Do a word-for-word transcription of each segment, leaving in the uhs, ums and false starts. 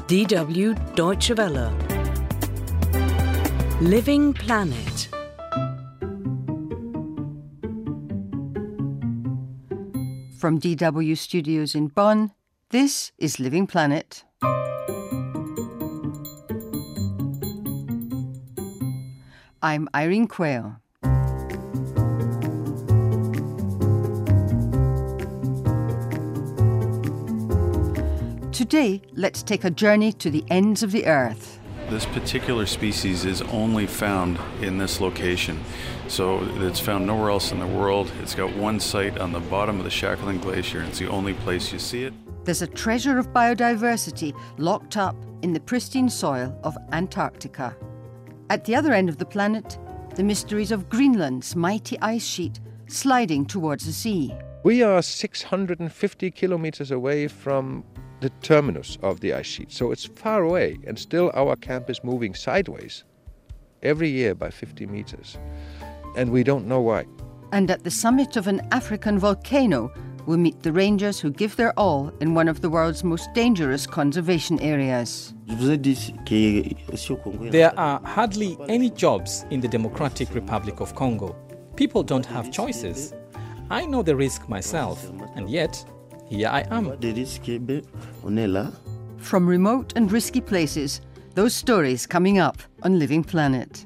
D W Deutsche Welle. Living Planet. From D W Studios in Bonn, this is Living Planet. I'm Irene Quayle. Today, let's take a journey to the ends of the earth. This particular species is only found in this location. So it's found nowhere else in the world. It's got one site on the bottom of the Shackleton Glacier, and it's the only place you see it. There's a treasure of biodiversity locked up in the pristine soil of Antarctica. At the other end of the planet, the mysteries of Greenland's mighty ice sheet sliding towards the sea. We are six hundred fifty kilometers away from the terminus of the ice sheet, so it's far away, and still our camp is moving sideways every year by fifty meters, and we don't know why. And at the summit of an African volcano, we'll meet the rangers who give their all in one of the world's most dangerous conservation areas. There are hardly any jobs in the Democratic Republic of Congo. People don't have choices. I know the risk myself, and yet here I am. From remote and risky places, those stories coming up on Living Planet.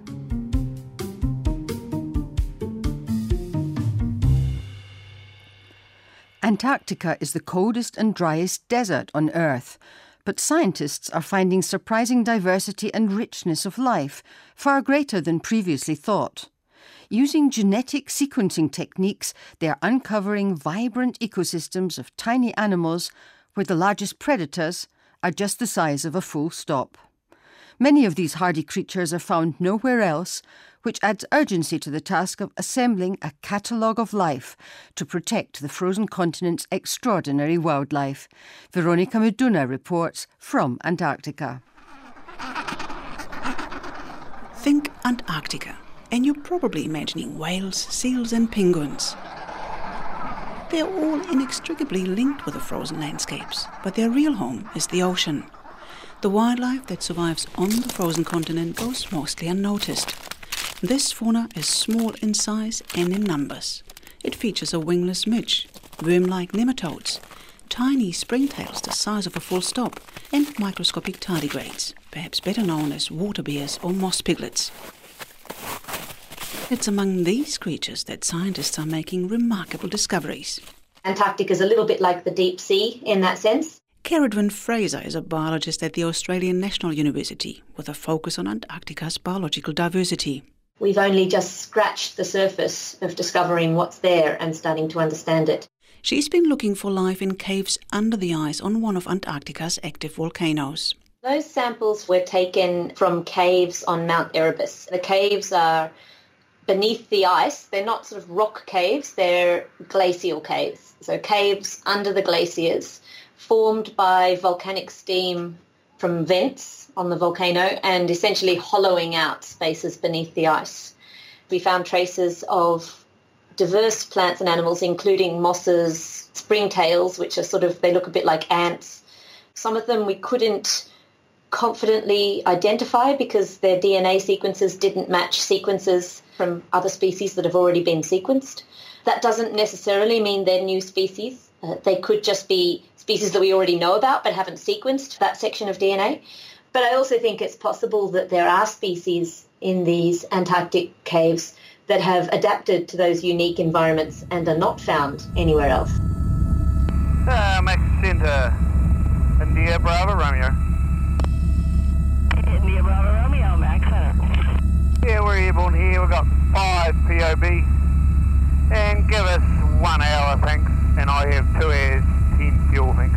Antarctica is the coldest and driest desert on Earth, but scientists are finding surprising diversity and richness of life, far greater than previously thought. Using genetic sequencing techniques, they are uncovering vibrant ecosystems of tiny animals where the largest predators are just the size of a full stop. Many of these hardy creatures are found nowhere else, which adds urgency to the task of assembling a catalogue of life to protect the frozen continent's extraordinary wildlife. Veronica Meduna reports from Antarctica. Think Antarctica, and you're probably imagining whales, seals and penguins. They're all inextricably linked with the frozen landscapes, but their real home is the ocean. The wildlife that survives on the frozen continent goes mostly unnoticed. This fauna is small in size and in numbers. It features a wingless midge, worm-like nematodes, tiny springtails the size of a full stop, and microscopic tardigrades, perhaps better known as water bears or moss piglets. It's among these creatures that scientists are making remarkable discoveries. Antarctica is a little bit like the deep sea in that sense. Ceridwen Fraser is a biologist at the Australian National University with a focus on Antarctica's biological diversity. We've only just scratched the surface of discovering what's there and starting to understand it. She's been looking for life in caves under the ice on one of Antarctica's active volcanoes. Those samples were taken from caves on Mount Erebus. The caves are beneath the ice. They're not sort of rock caves, they're glacial caves. So caves under the glaciers formed by volcanic steam from vents on the volcano and essentially hollowing out spaces beneath the ice. We found traces of diverse plants and animals, including mosses, springtails, which are sort of, they look a bit like ants. Some of them we couldn't confidently identify because their D N A sequences didn't match sequences from other species that have already been sequenced. That doesn't necessarily mean they're new species. Uh, they could just be species that we already know about but haven't sequenced that section of D N A. But I also think it's possible that there are species in these Antarctic caves that have adapted to those unique environments and are not found anywhere else. Uh, Max Center, India Bravo Romeo. India Bravo Romeo, Max Center. Yeah, we're airborne here. We've got five P O B. And give us one hour, thanks. And I have two hours, ten fuel, thanks.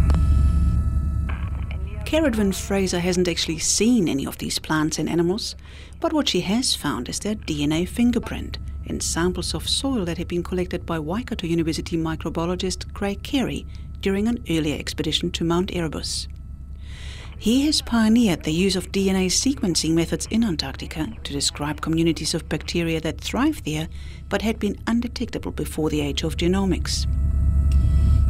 Ceridwen Fraser hasn't actually seen any of these plants and animals, but what she has found is their D N A fingerprint in samples of soil that had been collected by Waikato University microbiologist Craig Carey during an earlier expedition to Mount Erebus. He has pioneered the use of D N A sequencing methods in Antarctica to describe communities of bacteria that thrive there but had been undetectable before the age of genomics.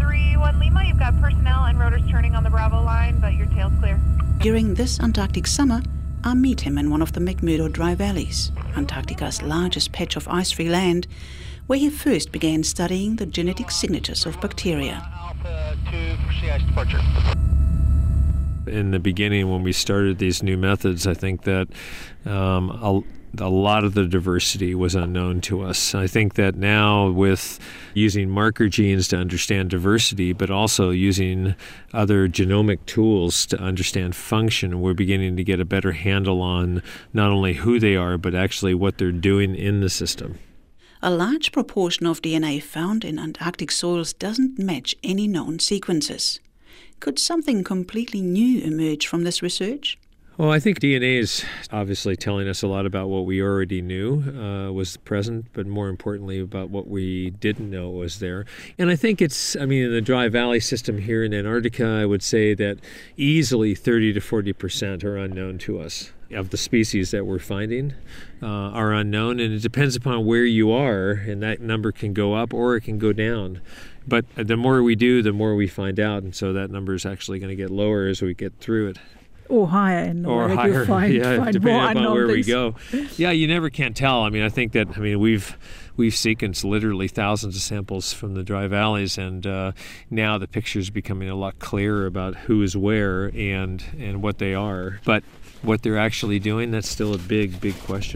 three one Lima, you've got personnel and rotors turning on the Bravo line, but your tail's clear. During this Antarctic summer, I meet him in one of the McMurdo Dry Valleys, Antarctica's largest patch of ice-free land, where he first began studying the genetic signatures of bacteria. Alpha two for sea ice departure. In the beginning, when we started these new methods, I think that um, a, a lot of the diversity was unknown to us. I think that now, with using marker genes to understand diversity, but also using other genomic tools to understand function, we're beginning to get a better handle on not only who they are, but actually what they're doing in the system. A large proportion of D N A found in Antarctic soils doesn't match any known sequences. Could something completely new emerge from this research? Well, I think D N A is obviously telling us a lot about what we already knew uh, was present, but more importantly about what we didn't know was there. And I think it's, I mean, in the Dry Valley system here in Antarctica, I would say that easily thirty to forty percent are unknown to us of the species that we're finding uh, are unknown. And it depends upon where you are, and that number can go up or it can go down. But the more we do, the more we find out, and so that number is actually going to get lower as we get through it. Or higher in the or way higher, you find, yeah, find depending more upon where things. we go. Yeah, you never can tell. I mean, I think that, I mean, we've we've sequenced literally thousands of samples from the dry valleys, and uh, now the picture's becoming a lot clearer about who is where and and what they are. But what they're actually doing, that's still a big, big question.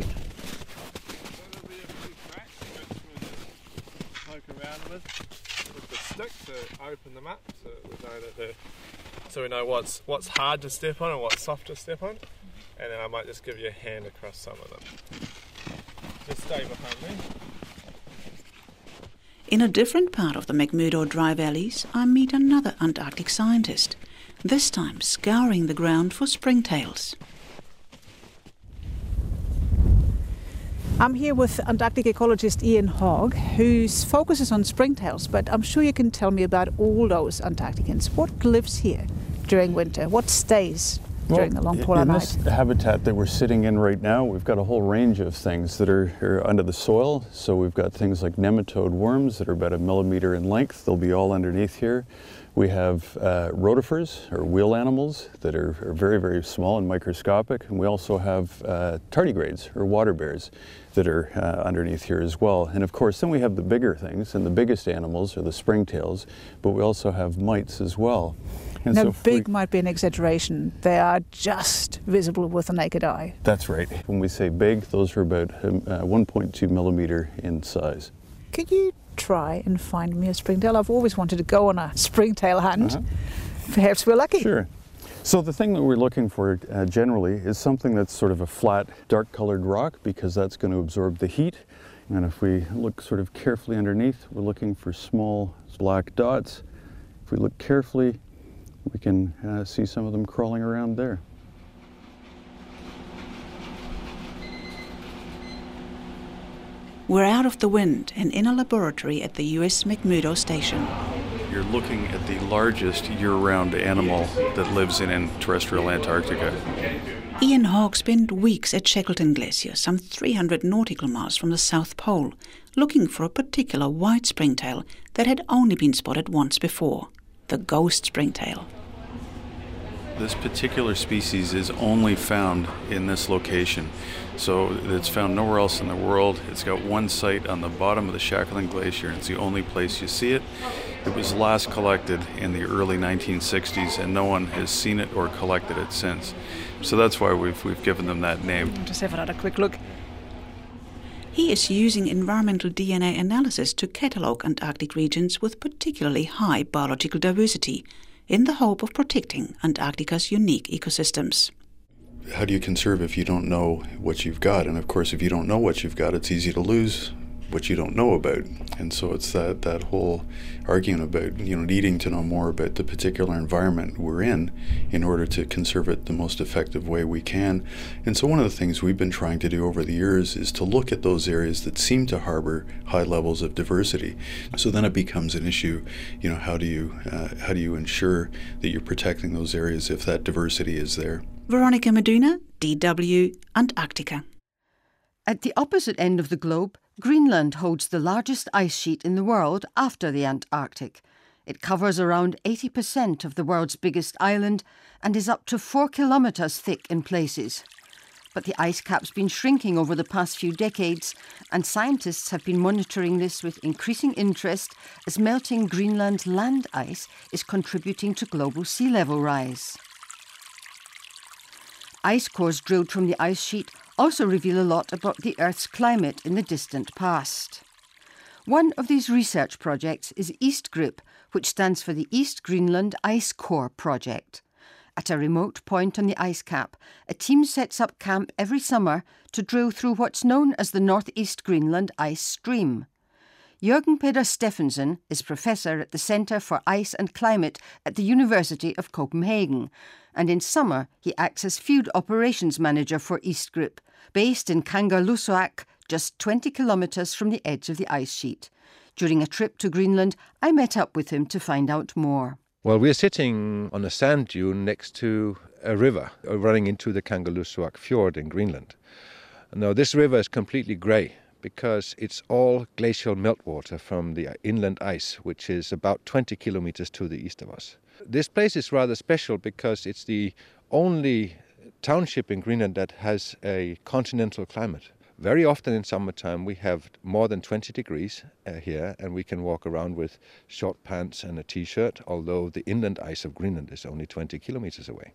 Stick to open the map, so we know that the, so we know what's what's hard to step on and what's soft to step on, and then I might just give you a hand across some of them. Just stay behind me. In a different part of the McMurdo Dry Valleys, I meet another Antarctic scientist, this time scouring the ground for springtails. I'm here with Antarctic ecologist Ian Hogg, whose focus is on springtails, but I'm sure you can tell me about all those Antarcticans. What lives here during winter? What stays during well, the long polar in night? This habitat that we're sitting in right now, we've got a whole range of things that are, are under the soil. So we've got things like nematode worms that are about a millimeter in length. They'll be all underneath here. We have uh, rotifers, or wheel animals, that are, are very, very small and microscopic. And we also have uh, tardigrades, or water bears, that are uh, underneath here as well. And of course, then we have the bigger things, and the biggest animals are the springtails, but we also have mites as well. And now, so big we, might be an exaggeration. They are just visible with the naked eye. That's right. When we say big, those are about um, uh, one point two millimeter in size. Could you try and find me a springtail? I've always wanted to go on a springtail hunt. Uh-huh. Perhaps we're lucky. Sure. So the thing that we're looking for uh, generally is something that's sort of a flat, dark-colored rock, because that's going to absorb the heat. And if we look sort of carefully underneath, we're looking for small black dots. If we look carefully, we can uh, see some of them crawling around there. We're out of the wind and in a laboratory at the U S McMurdo station. You're looking at the largest year-round animal that lives in, in terrestrial Antarctica. Ian Hogg spent weeks at Shackleton Glacier, some three hundred nautical miles from the South Pole, looking for a particular white springtail that had only been spotted once before, the ghost springtail. This particular species is only found in this location. So it's found nowhere else in the world. It's got one site on the bottom of the Shackleton Glacier, and it's the only place you see it. It was last collected in the early nineteen sixties, and no one has seen it or collected it since. So that's why we've, we've given them that name. Just have another quick look. He is using environmental D N A analysis to catalogue Antarctic regions with particularly high biological diversity, in the hope of protecting Antarctica's unique ecosystems. How do you conserve if you don't know what you've got? And of course, if you don't know what you've got, it's easy to lose what you don't know about. And so it's that, that whole argument about, you know, needing to know more about the particular environment we're in in order to conserve it the most effective way we can. And so one of the things we've been trying to do over the years is to look at those areas that seem to harbor high levels of diversity. So then it becomes an issue, you know, how do you, uh, how do you ensure that you're protecting those areas if that diversity is there? Veronica Meduna, D W, Antarctica. At the opposite end of the globe, Greenland holds the largest ice sheet in the world after the Antarctic. It covers around eighty percent of the world's biggest island and is up to four kilometres thick in places. But the ice cap's been shrinking over the past few decades, and scientists have been monitoring this with increasing interest as melting Greenland land ice is contributing to global sea level rise. Ice cores drilled from the ice sheet also reveal a lot about the Earth's climate in the distant past. One of these research projects is EastGRIP, which stands for the East Greenland Ice Core Project. At a remote point on the ice cap, a team sets up camp every summer to drill through what's known as the Northeast Greenland Ice Stream. Jørgen Peder Steffensen is professor at the Centre for Ice and Climate at the University of Copenhagen, and in summer he acts as field operations manager for EastGRIP, based in Kangerlussuaq, just twenty kilometres from the edge of the ice sheet. During a trip to Greenland, I met up with him to find out more. Well, we're sitting on a sand dune next to a river running into the Kangerlussuaq fjord in Greenland. Now, this river is completely grey because it's all glacial meltwater from the inland ice, which is about twenty kilometres to the east of us. This place is rather special because it's the only township in Greenland that has a continental climate. Very often in summertime we have more than twenty degrees uh, here, and we can walk around with short pants and a t-shirt, although the inland ice of Greenland is only twenty kilometers away.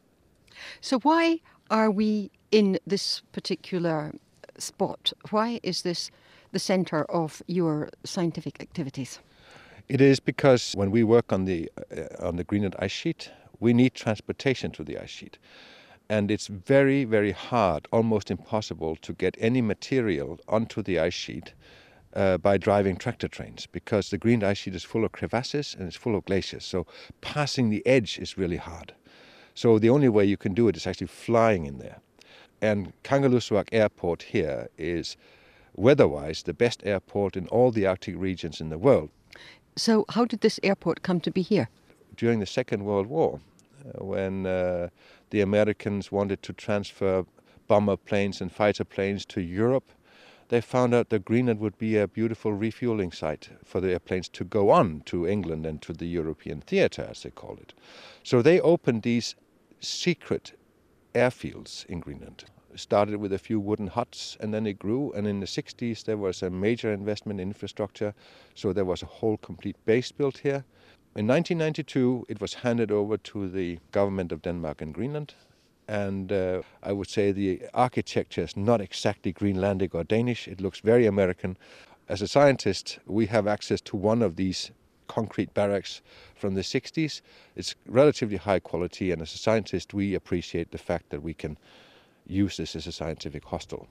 So why are we in this particular spot? Why is this the centre of your scientific activities? It is because when we work on the uh, on the Greenland ice sheet, we need transportation to the ice sheet. And it's very, very hard, almost impossible, to get any material onto the ice sheet uh, by driving tractor trains, because the Greenland ice sheet is full of crevasses and it's full of glaciers. So passing the edge is really hard. So the only way you can do it is actually flying in there. And Kangerlussuaq Airport here is weather-wise the best airport in all the Arctic regions in the world. So how did this airport come to be here? During the Second World War, uh, when uh, the Americans wanted to transfer bomber planes and fighter planes to Europe, they found out that Greenland would be a beautiful refueling site for the airplanes to go on to England and to the European theatre, as they call it. So they opened these secret airfields in Greenland. It started with a few wooden huts, and then it grew, and in the sixties there was a major investment in infrastructure, so there was a whole complete base built here. In nineteen ninety-two, it was handed over to the government of Denmark and Greenland, and uh, I would say the architecture is not exactly Greenlandic or Danish. It looks very American. As a scientist, we have access to one of these concrete barracks from the sixties. It's relatively high quality, and as a scientist, we appreciate the fact that we can use this as a scientific hostel.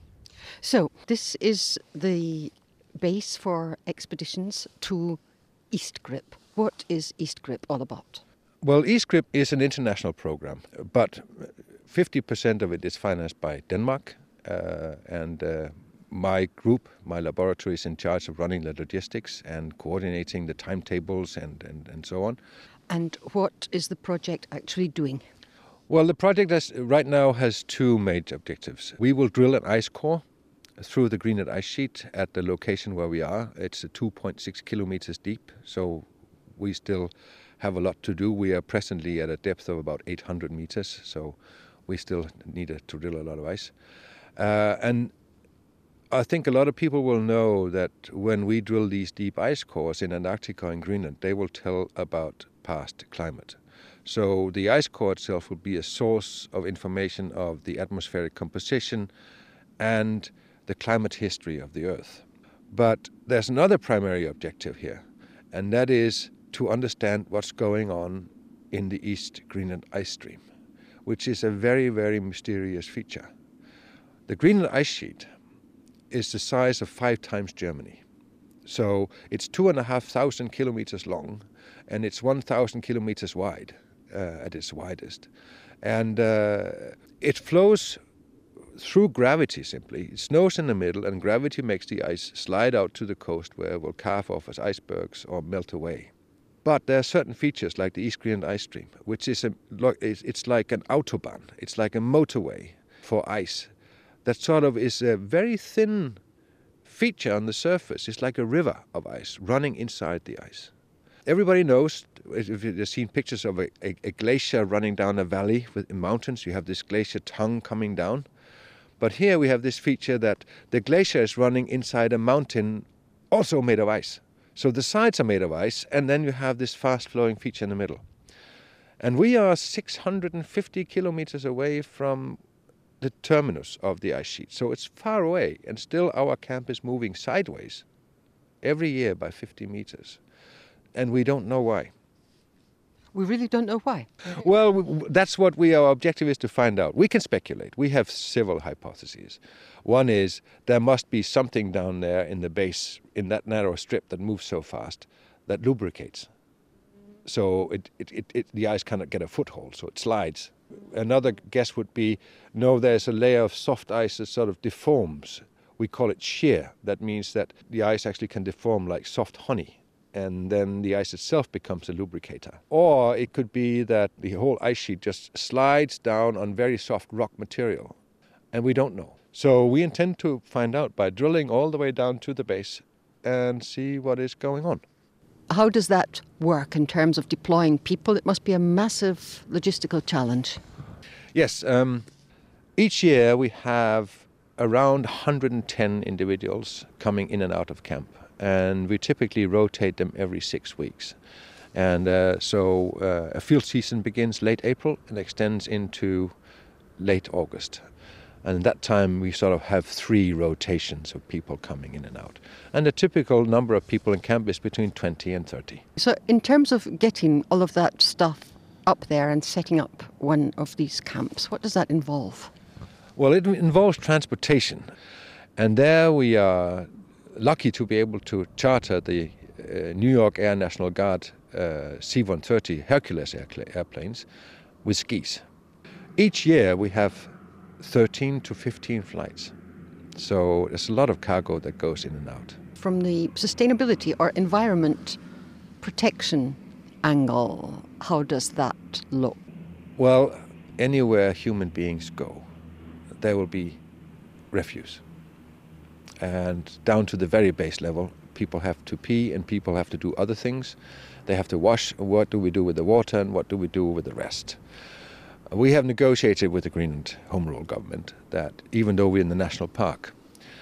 So this is the base for expeditions to EastGRIP. What is EastGRIP all about? Well, EastGRIP is an international program, but fifty percent of it is financed by Denmark, uh, and uh, my group, my laboratory, is in charge of running the logistics and coordinating the timetables and, and, and so on. And what is the project actually doing? Well, the project has, right now has two major objectives. We will drill an ice core through the Greenland ice sheet at the location where we are. It's two point six kilometers deep, so we still have a lot to do. We are presently at a depth of about eight hundred meters, so we still need to drill a lot of ice. Uh, and I think a lot of people will know that when we drill these deep ice cores in Antarctica and Greenland, they will tell about past climate. So the ice core itself will be a source of information of the atmospheric composition and the climate history of the Earth. But there's another primary objective here, and that is to understand what's going on in the East Greenland ice stream, which is a very, very mysterious feature. The Greenland ice sheet is the size of five times Germany. So it's two and a half thousand kilometers long, and it's one thousand kilometers wide uh, at its widest. And uh, it flows through gravity simply. It snows in the middle, and gravity makes the ice slide out to the coast where it will carve off as icebergs or melt away. But there are certain features like the East Greenland ice stream, which is a, it's like an autobahn. It's like a motorway for ice. That sort of is a very thin feature on the surface. It's like a river of ice running inside the ice. Everybody knows, if you've seen pictures of a, a, a glacier running down a valley with in mountains, you have this glacier tongue coming down. But here we have this feature that the glacier is running inside a mountain also made of ice. So the sides are made of ice, and then you have this fast-flowing feature in the middle. And we are six hundred fifty kilometers away from the terminus of the ice sheet. So it's far away, and still our camp is moving sideways every year by fifty meters. And we don't know why. We really don't know why. Well, that's what we, our objective is to find out. We can speculate. We have several hypotheses. One is there must be something down there in the base, in that narrow strip that moves so fast, that lubricates. So it, it, it, it, the ice cannot get a foothold, so it slides. Another guess would be, no, there's a layer of soft ice that sort of deforms. We call it shear. That means that the ice actually can deform like soft honey, and then the ice itself becomes a lubricator. Or it could be that the whole ice sheet just slides down on very soft rock material, and we don't know. So we intend to find out by drilling all the way down to the base and see what is going on. How does that work in terms of deploying people? It must be a massive logistical challenge. Yes. Um, each year we have around one hundred ten individuals coming in and out of camp. And we typically rotate them every six weeks. And uh, so uh, a field season begins late April and extends into late August. And at that time we sort of have three rotations of people coming in and out. And the typical number of people in camp is between twenty and thirty. So in terms of getting all of that stuff up there and setting up one of these camps, what does that involve? Well, it involves transportation. And there we are lucky to be able to charter the uh, New York Air National Guard uh, C one thirty Hercules aircla- airplanes with skis. Each year we have thirteen to fifteen flights. So there's a lot of cargo that goes in and out. From the sustainability or environment protection angle, how does that look? Well, anywhere human beings go, there will be refuse. And down to the very base level, people have to pee and people have to do other things. They have to wash. What do we do with the water and what do we do with the rest? We have negotiated with the Greenland Home Rule government that even though we're in the national park,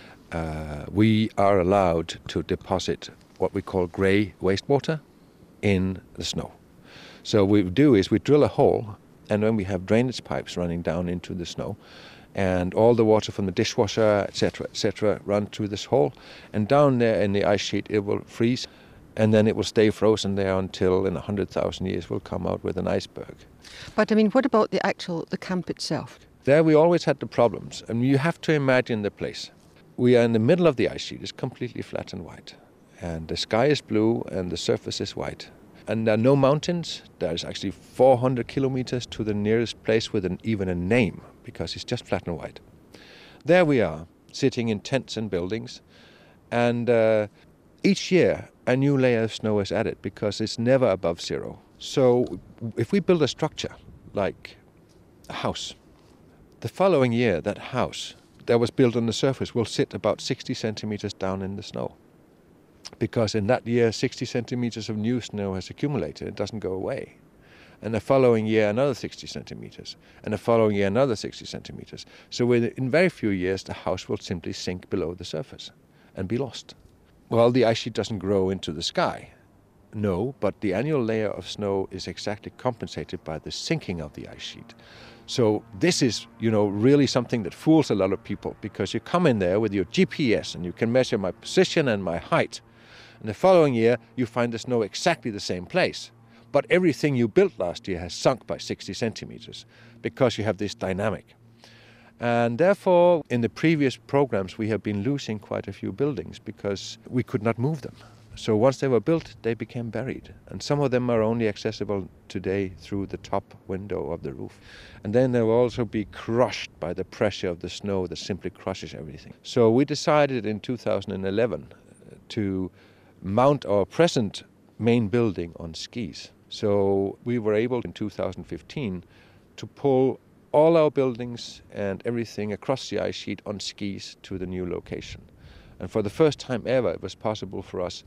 uh, we are allowed to deposit what we call grey wastewater in the snow. So what we do is we drill a hole, and then we have drainage pipes running down into the snow, and all the water from the dishwasher, et cetera, et cetera, run through this hole. And down there in the ice sheet, it will freeze, and then it will stay frozen there until in one hundred thousand years we'll come out with an iceberg. But, I mean, what about the actual, the camp itself? There we always had the problems. And you have to imagine the place. We are in the middle of the ice sheet. It's completely flat and white. And the sky is blue and the surface is white. And there are no mountains. There's actually four hundred kilometers to the nearest place with an, even a name, because it's just flat and white. There we are, sitting in tents and buildings. And uh, each year, a new layer of snow is added because it's never above zero. So if we build a structure, like a house, the following year, that house that was built on the surface will sit about sixty centimeters down in the snow. Because in that year, sixty centimeters of new snow has accumulated. It doesn't go away. And the following year, another sixty centimeters. And the following year, another sixty centimeters. So within very few years, the house will simply sink below the surface and be lost. Well, the ice sheet doesn't grow into the sky. No, but the annual layer of snow is exactly compensated by the sinking of the ice sheet. So this is, you know, really something that fools a lot of people, because you come in there with your G P S and you can measure my position and my height. And the following year, you find the snow exactly the same place. But everything you built last year has sunk by sixty centimeters because you have this dynamic. And therefore, in the previous programs, we have been losing quite a few buildings because we could not move them. So once they were built, they became buried. And some of them are only accessible today through the top window of the roof. And then they will also be crushed by the pressure of the snow that simply crushes everything. So we decided in two thousand eleven to mount our present main building on skis. So we were able in two thousand fifteen to pull all our buildings and everything across the ice sheet on skis to the new location. And for the first time ever, it was possible for us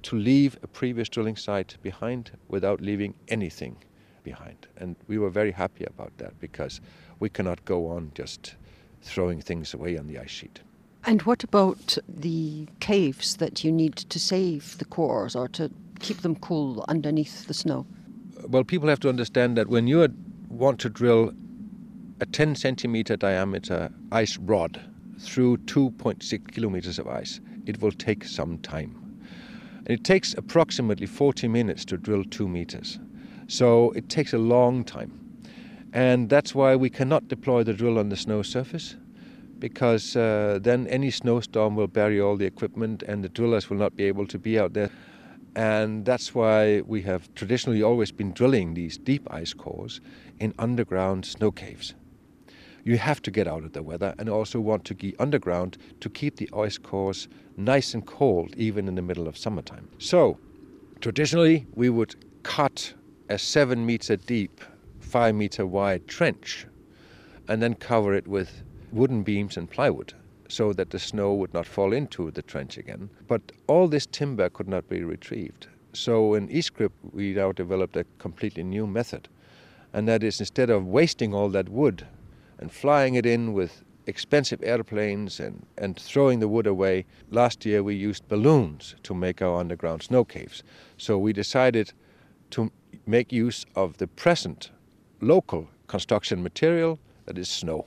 to leave a previous drilling site behind without leaving anything behind. And we were very happy about that because we cannot go on just throwing things away on the ice sheet. And what about the caves that you need to save the cores or to keep them cool underneath the snow? Well, people have to understand that when you want to drill a ten centimeter diameter ice rod through two point six kilometers of ice, it will take some time. And it takes approximately forty minutes to drill two meters. So it takes a long time. And that's why we cannot deploy the drill on the snow surface, because uh, then any snowstorm will bury all the equipment and the drillers will not be able to be out there. And that's why we have traditionally always been drilling these deep ice cores in underground snow caves. You have to get out of the weather and also want to be underground to keep the ice cores nice and cold even in the middle of summertime. So traditionally we would cut a seven meter deep, five meter wide trench and then cover it with wooden beams and plywood so that the snow would not fall into the trench again. But all this timber could not be retrieved. So in eScript we now developed a completely new method. And that is, instead of wasting all that wood and flying it in with expensive airplanes and, and throwing the wood away, last year we used balloons to make our underground snow caves. So we decided to make use of the present local construction material, that is snow.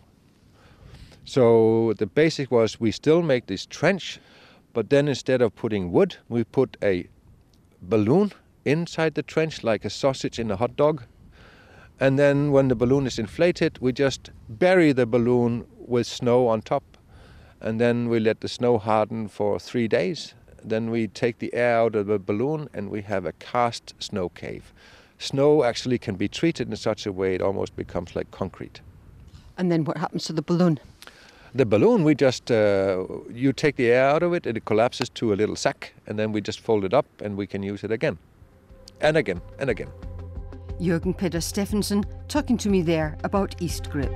So the basic was we still make this trench, but then instead of putting wood, we put a balloon inside the trench like a sausage in a hot dog. And then when the balloon is inflated, we just bury the balloon with snow on top. And then we let the snow harden for three days. Then we take the air out of the balloon and we have a cast snow cave. Snow actually can be treated in such a way it almost becomes like concrete. And then what happens to the balloon? The balloon, we just, uh, you take the air out of it and it collapses to a little sack, and then we just fold it up and we can use it again. And again, and again. Jürgen Peder Steffensen talking to me there about eScript.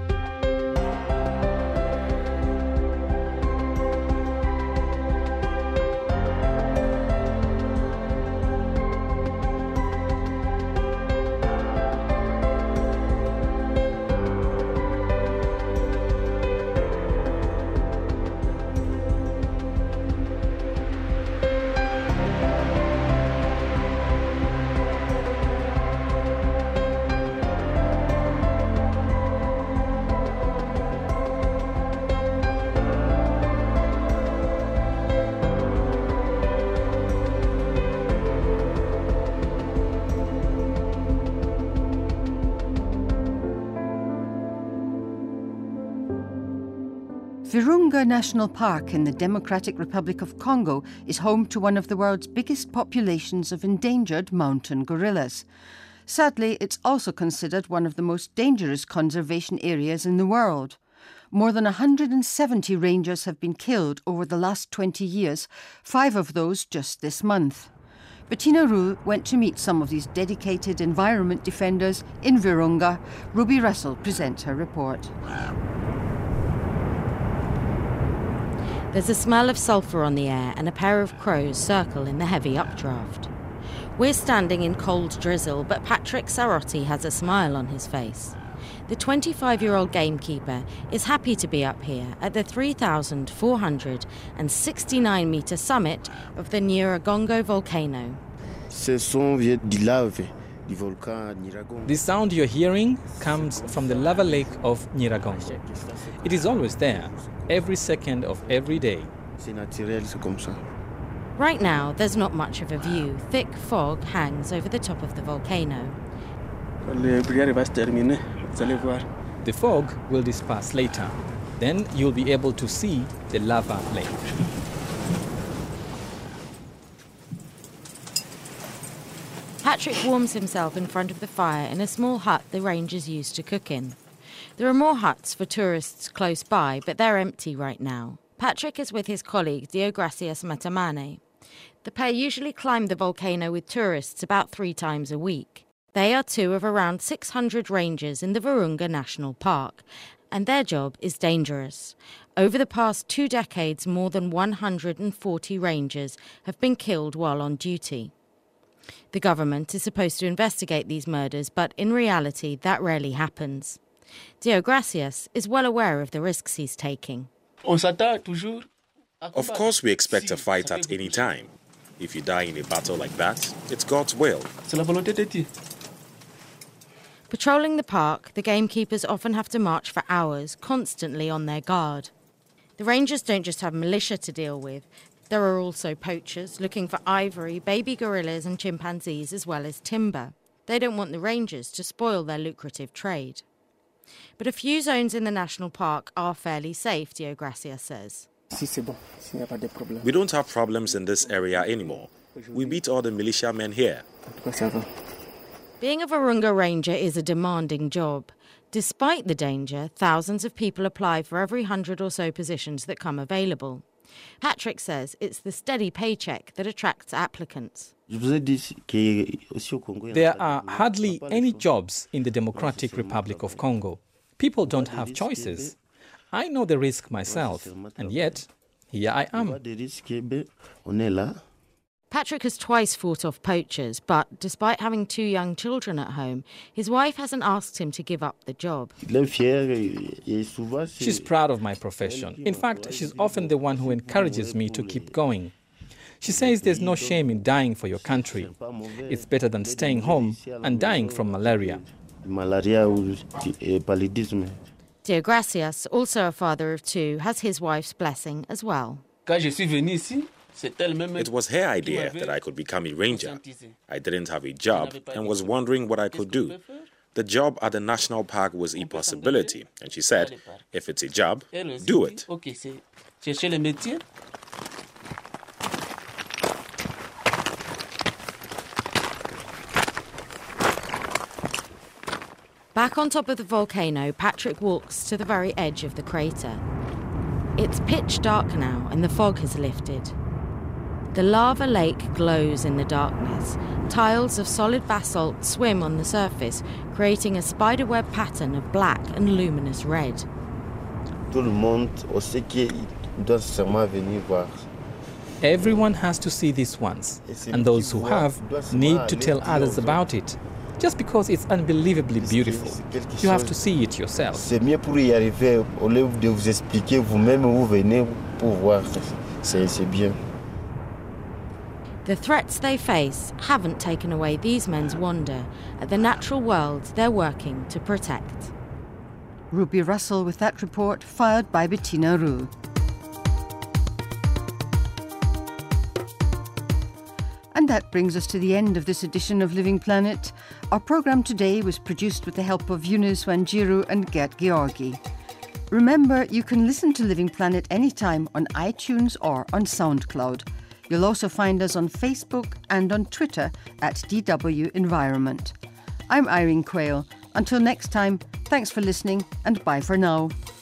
Virunga National Park in the Democratic Republic of Congo is home to one of the world's biggest populations of endangered mountain gorillas. Sadly, it's also considered one of the most dangerous conservation areas in the world. More than one hundred seventy rangers have been killed over the last twenty years, five of those just this month. Bettina Ruhl went to meet some of these dedicated environment defenders in Virunga. Ruby Russell presents her report. There's a smell of sulphur on the air and a pair of crows circle in the heavy updraft. We're standing in cold drizzle, but Patrick Sarotti has a smile on his face. The twenty-five-year-old gamekeeper is happy to be up here at the three thousand four hundred sixty-nine metre summit of the Nyiragongo volcano. The sound you're hearing comes from the lava lake of Nyiragongo. It is always there, every second of every day. Right now, there's not much of a view. Thick fog hangs over the top of the volcano. The fog will disperse later. Then you'll be able to see the lava lake. Patrick warms himself in front of the fire in a small hut the rangers use to cook in. There are more huts for tourists close by, but they're empty right now. Patrick is with his colleague Deogracias Matamane. The pair usually climb the volcano with tourists about three times a week. They are two of around six hundred rangers in the Virunga National Park, and their job is dangerous. Over the past two decades, more than one hundred forty rangers have been killed while on duty. The government is supposed to investigate these murders, but in reality, that rarely happens. Deo Gracias is well aware of the risks he's taking. Of course, we expect a fight at any time. If you die in a battle like that, it's God's will. Patrolling the park, the gamekeepers often have to march for hours, constantly on their guard. The rangers don't just have militia to deal with. There are also poachers looking for ivory, baby gorillas and chimpanzees, as well as timber. They don't want the rangers to spoil their lucrative trade. But a few zones in the national park are fairly safe, Deo Gracias says. We don't have problems in this area anymore. We beat all the militiamen here. Being a Virunga ranger is a demanding job. Despite the danger, thousands of people apply for every hundred or so positions that come available. Patrick says it's the steady paycheck that attracts applicants. There are hardly any jobs in the Democratic Republic of Congo. People don't have choices. I know the risk myself, and yet, here I am. Patrick has twice fought off poachers, but despite having two young children at home, his wife hasn't asked him to give up the job. She's proud of my profession. In fact, she's often the one who encourages me to keep going. She says there's no shame in dying for your country. It's better than staying home and dying from malaria. Deo Gracias, also a father of two, has his wife's blessing as well. It was her idea that I could become a ranger. I didn't have a job and was wondering what I could do. The job at the national park was a possibility, and she said, if it's a job, do it. Back on top of the volcano, Patrick walks to the very edge of the crater. It's pitch dark now and the fog has lifted. The lava lake glows in the darkness. Tiles of solid basalt swim on the surface, creating a spiderweb pattern of black and luminous red. Everyone has to see this once, and those who have need to tell others about it. Just because it's unbelievably beautiful, you have to see it yourself. The threats they face haven't taken away these men's wonder at the natural world they're working to protect. Ruby Russell with that report, filed by Bettina Roux. And that brings us to the end of this edition of Living Planet. Our programme today was produced with the help of Yunus Wanjiru and Gert Georgi. Remember, you can listen to Living Planet anytime on iTunes or on SoundCloud. You'll also find us on Facebook and on Twitter at D W Environment. I'm Irene Quayle. Until next time, thanks for listening and bye for now.